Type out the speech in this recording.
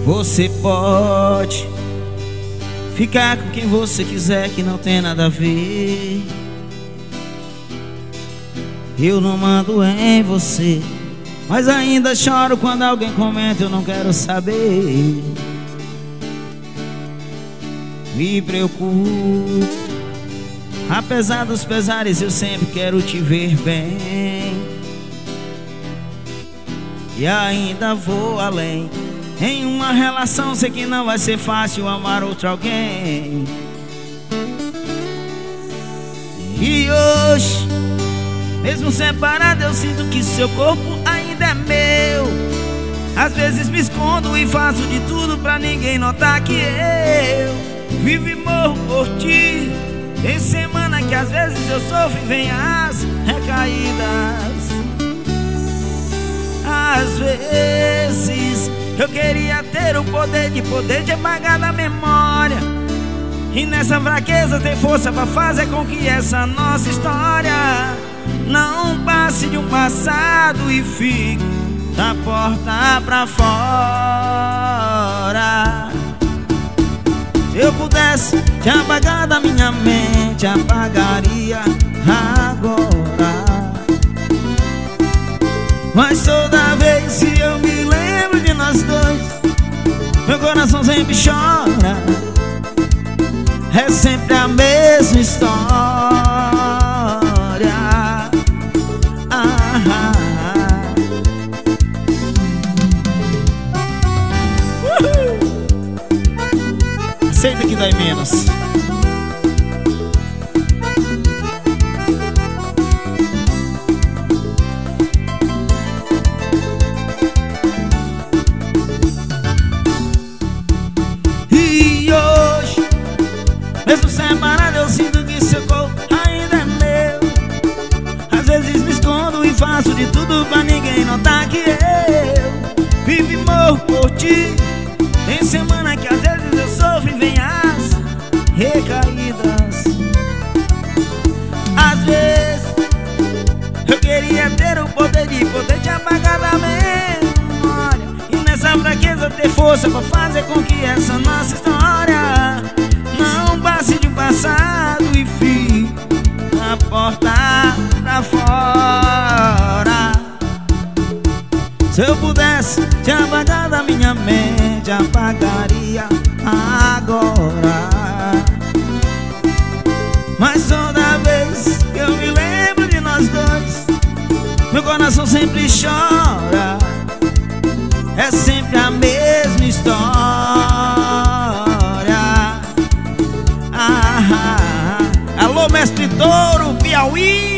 Você pode ficar com quem você quiser, que não tem nada a ver. Eu não mando em você, mas ainda choro quando alguém comenta, eu não quero saber. Me preocupo, apesar dos pesares, eu sempre quero te ver bem. E ainda vou além. Em uma relação sei que não vai ser fácil amar outro alguém. E hoje, mesmo separado, eu sinto que seu corpo ainda é meu. Às vezes me escondo e faço de tudo pra ninguém notar que eu vivo e morro por ti. Tem semana que às vezes eu sofro e vem as recaídas. Às vezes eu queria ter o poder de apagar da memória, e nessa fraqueza ter força pra fazer com que essa nossa história não passe de um passado e fique da porta pra fora. Se eu pudesse te apagar da minha mente, apagaria agora. Mas toda vez que eu me lembro de nós dois, meu coração sempre chora. É sempre a mesma história. Aceita que dói menos. Mesmo separado eu sinto que seu corpo ainda é meu. Às vezes me escondo e faço de tudo pra ninguém notar que eu vivo e morro por ti. Tem semana que às vezes eu sofro e vem as recaídas. Às vezes eu queria ter o poder de apagar da memória, e nessa fraqueza ter força pra fazer com que essa nossa história não passe de um passado e fique na porta pra fora. Se eu pudesse te apagar da minha mente, apagaria agora. Mas toda vez que eu me lembro de nós dois, meu coração sempre chora. É sempre a mesma história. Alô, mestre Touro, Piauí.